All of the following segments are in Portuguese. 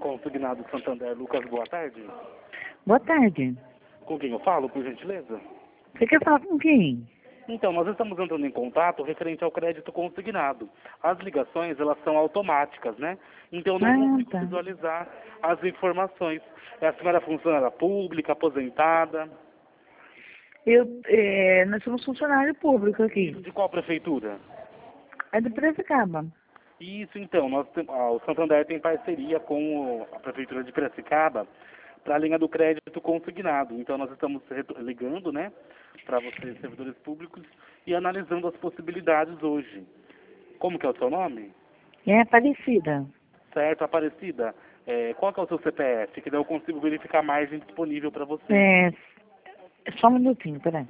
Consignado Santander, Lucas, boa tarde. Boa tarde. Com quem eu falo, por gentileza? Você quer falar com quem? Então, nós estamos entrando em contato referente ao crédito consignado. As ligações, elas são automáticas, né? Então, eu não consigo Tá. visualizar as informações. A senhora é funcionária pública, aposentada? Nós somos funcionário público aqui. De qual prefeitura? É do Piracicaba. Isso, então, o Santander tem parceria com a Prefeitura de Piracicaba para a linha do crédito consignado. Então, nós estamos ligando, né, para vocês, servidores públicos, e analisando as possibilidades hoje. Como que é o seu nome? É Aparecida. Certo, Aparecida. Qual que é o seu CPF? Que daí eu consigo verificar a margem disponível para você. Só um minutinho, peraí.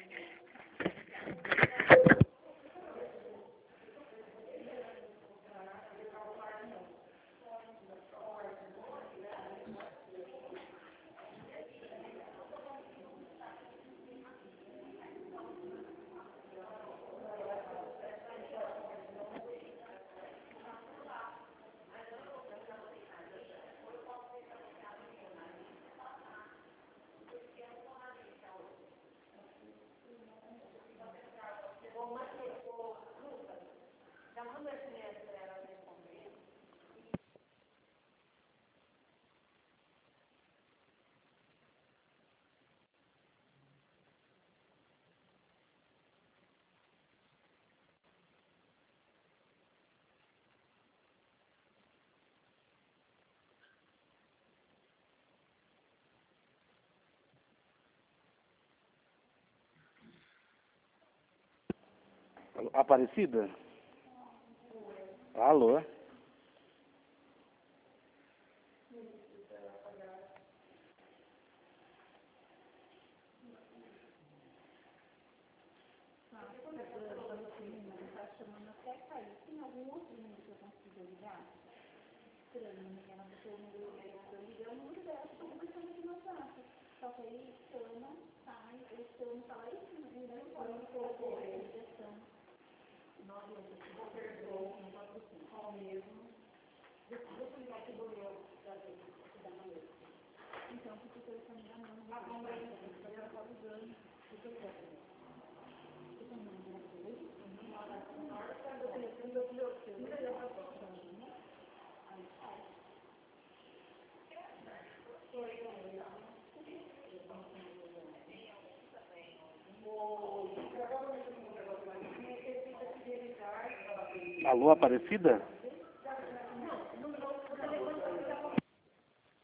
Aparecida? Alô? Alô, Aparecida?